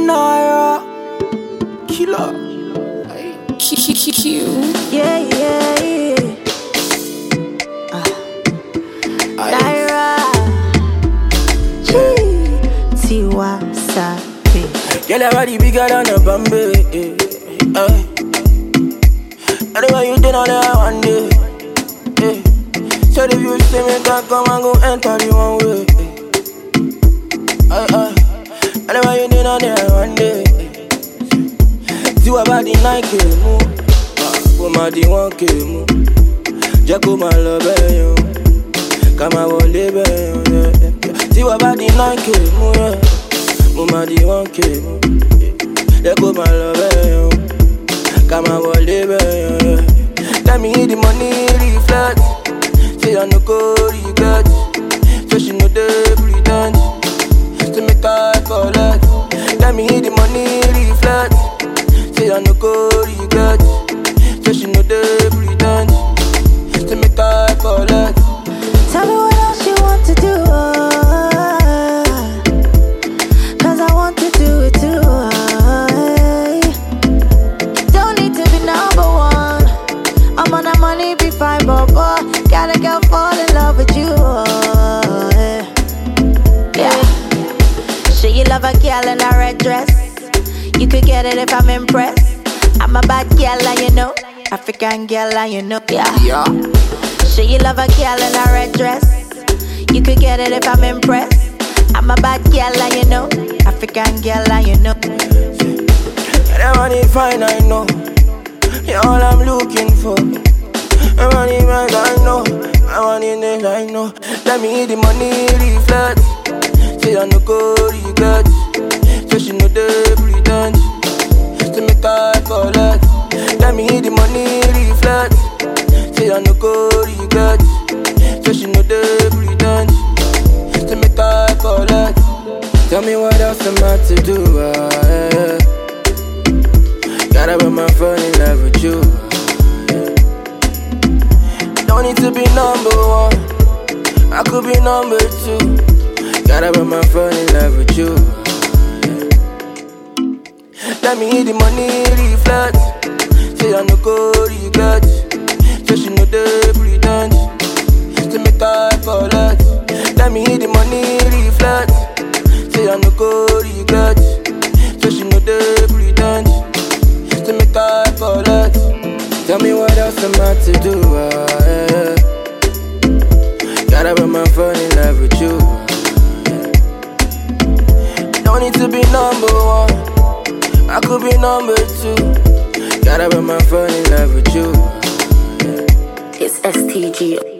Naira Killer Yeah, yeah, yeah. Naira Tiwa Savage. Girl, your body bigger than a Bombay. Anyway, you did on there one day. So if you see me, can come and go enter the one way. Anyway, you did on there one day. See what about the Nike move? Woman, the 1K move. Jacko, my love, you. Come on, we'll live, see what about the Nike move? Woman, the 1K move. Jacko, my love, you. Come on, we'll live, let me hit the money reflect. Say I no go regret. So she know they pretend to make her collect. Let me hit the money reflect. Say I no go regret. So she know they pretend to make her collect. Tell me what else you want to do, cause I want to do it too. Don't need to be number one. I'm on that money, be fine, but got a girl fall in love with you. Yeah. Sure you love a girl in a red dress. You could get it if I'm impressed. I'm a bad girl and you know, African girl and you know, yeah. Sure you love a girl in a red dress. You could get it if I'm impressed. I'm a bad girl and you know, African girl and you know. That money fine, I know. You're all I'm looking for. My money right, I know. My money nails, I know. Let me hit the money reflect. Say I no go regret. So she know they pretend to make her collect. Let me hit the money reflect. Say I no go regret. So she know they pretend to make her collect. Tell me what else I'm about to do, Gotta put my phone in love with you, Don't need to be number one, I could be number two. Gotta put my phone in love with you, Let me hit the money reflect. Say I no go regret. So she know they pretend to make her collect. Let me hit the money reflect. Say I no go regret. So she know they pretend to make her collect. Tell me what else I'm about to do, Gotta put my phone in love with you, Don't need to be number one, I could be number two. Gotta put my phone in love with you, It's STG.